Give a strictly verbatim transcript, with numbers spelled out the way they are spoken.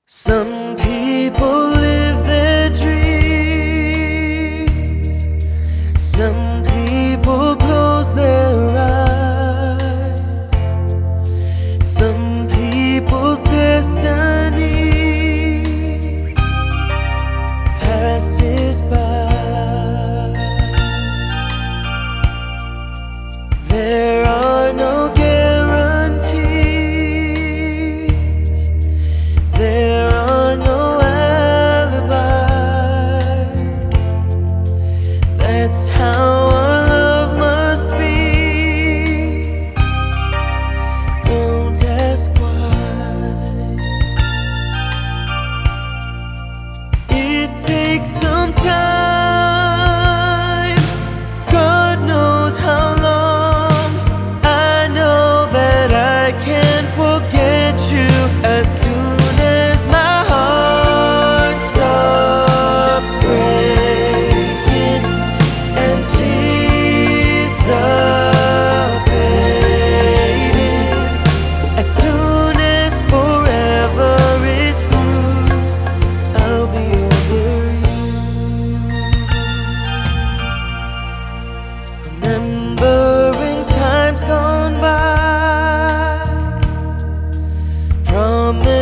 Some people live their dreams. Some people close their eyes. Some people's destiny passes by. There are no guarantees. There are no alibis. That's how our love must be. Don't ask why. It takes some time. God knows how long. I know that I can't forget you as soon as my heart stops breaking and tears stop fading. As soon as forever is through, I'll be over you. Remembering times gone by, promise